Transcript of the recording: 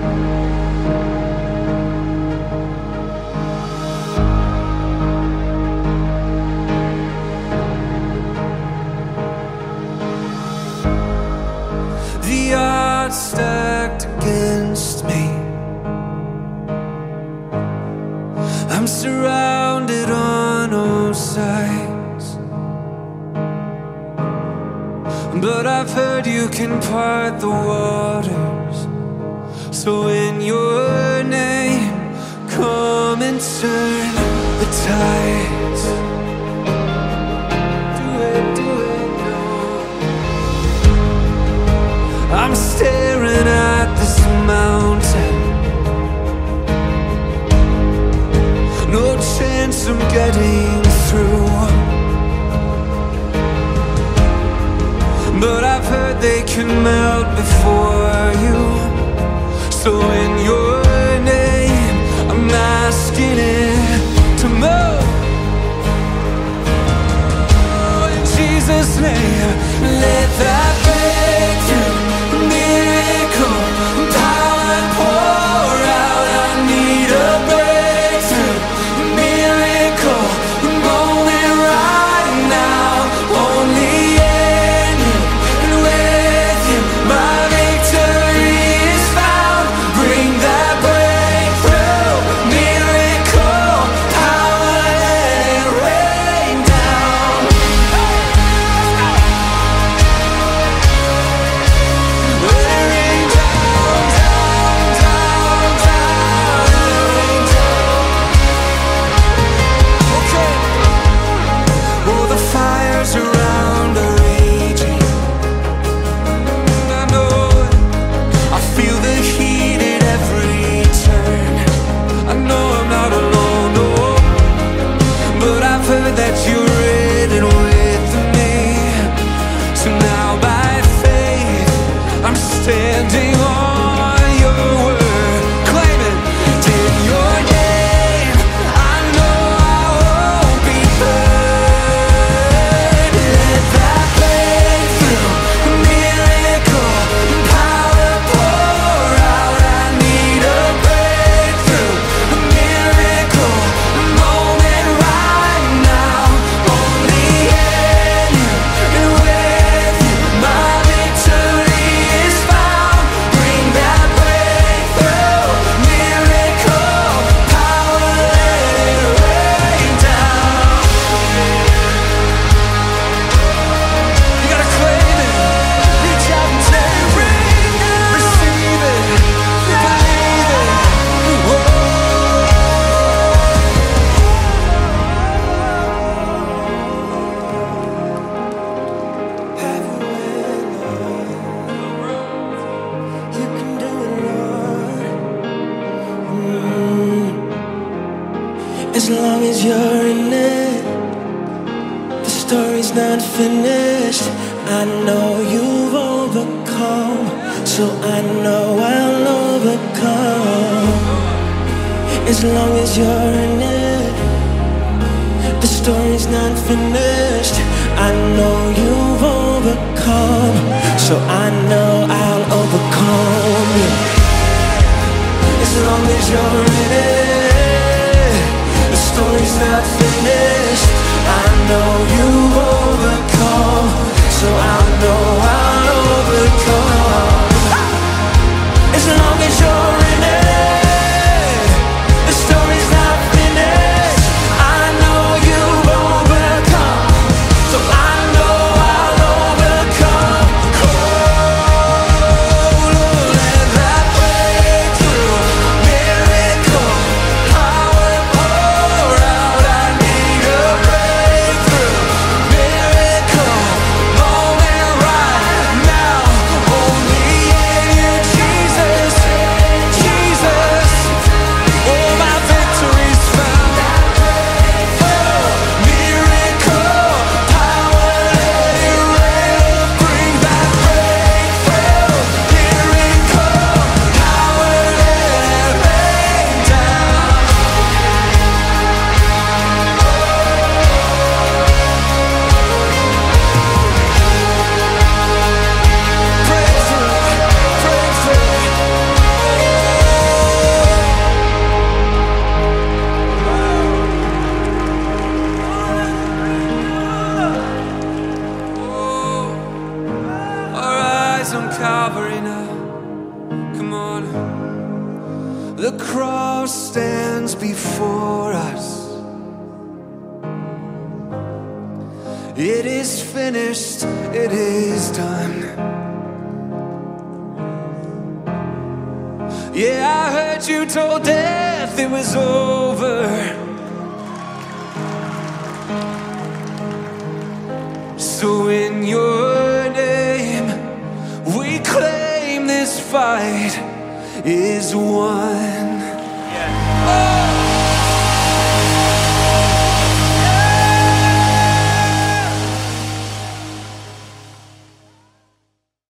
The odds stacked against me. I'm surrounded on all sides, but I've heard you can part the waters. So in your name, come and turn the tides. Do it, no. I'm staring at this mountain. No chance I'm getting through, but I've heard they can melt before you. So in your name, I'm asking it to move. Oh, in Jesus' name, let that breakthrough, miracle, power pour out. I need a breakthrough, miracle, moment right now. Only in you and with you, my victory is found. Bring that breakthrough, miracle, power, let it rain down. Let it rain down, down, down, down, let it rain down. Okay. Oh, the fires around are raging. I know it. I feel the heat at every turn. I know I'm not alone, no, but I've heard that you're in it with me. So now by faith, I'm standing on your word. Claim it. In your name, I know I won't be burned. Let that breakthrough, miracle, power pour out. I need a breakthrough, a miracle, moment right now. Only in you and with you, my victory is found. Bring that breakthrough, miracle, power, let it rain down. You gotta claim it. Reach out and take it. Receive it. Believe it. Have your way, Lord. You can do it, Lord. As long as you're in it, the story's not finished. I know you've overcome, so I know I'll overcome. As long as you're in it, the story's not finished. I know you've overcome, so I know I'll overcome. Yeah. As long as you're in it, the story's not finished. I know you've overcome, so I know I'll overcome. As long as you're in it, the story's not finished. I know you've overcome, so I know I'll overcome. Oh, on Calvary now. Come on. The cross stands before us. It is finished, it is done. Yeah, I heard you told death it was over. So in your name, we claim this fight is won. Yeah. Oh!